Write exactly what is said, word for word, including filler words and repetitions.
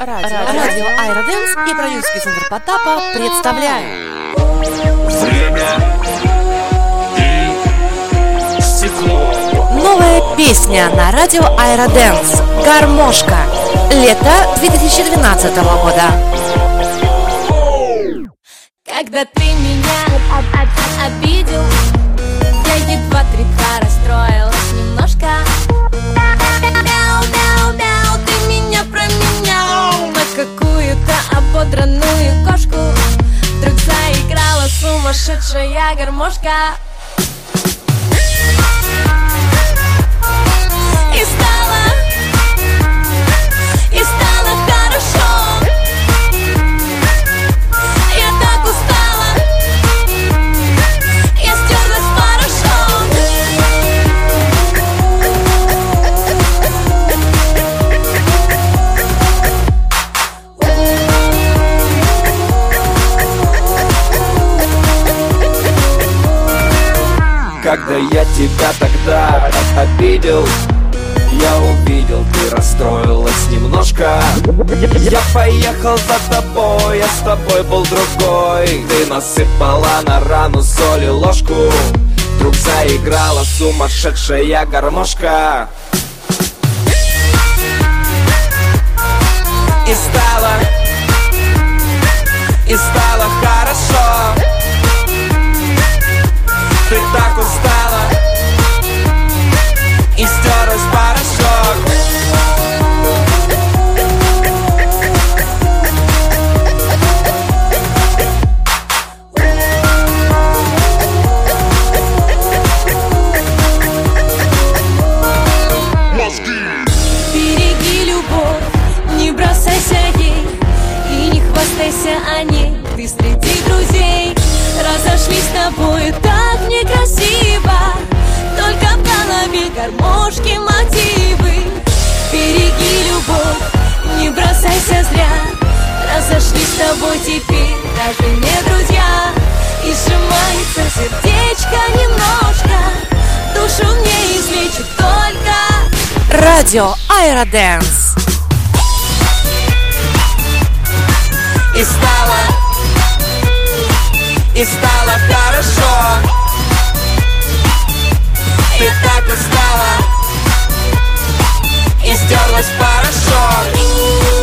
Радио, Радио Аэродэнс и продюсерский центр Потапа представляют Время и стекло. новая песня на радио Аэродэнс «Гармошка». Лето две тысячи двенадцатого года. Когда ты меня обидел, я едва-три-два расстроилась немножко. Мяу-мяу-мяу, ты меня променял на какую-то ободранную кошку. Вдруг заиграла сумасшедшая гармошка. И стало, и стало хорошо. Я так устала, я стерлась в порошок. Когда я тебя тогда обидел, я увидел, ты расстроилась немножко. Я поехал за тобой, я с тобой был другой. Ты насыпала на рану соли ложку. Вдруг заиграла сумасшедшая гармошка. И стало, и стало хорошо. Ты так устала и стерлась в порошок. Береги любовь, не бросайся ей и не хвастайся о ней. Ты среди друзей разошлись с тобой так некрасиво. Только в голове гармошки мотивы. Береги любовь, не бросайся зря. Разошлись с тобой теперь даже не друзья. И сжимается сердечко немножко. Душу мне излечит только Радио Аэродэнс. И стало, и стало хорошо. Ты так устала и стерлась в порошок.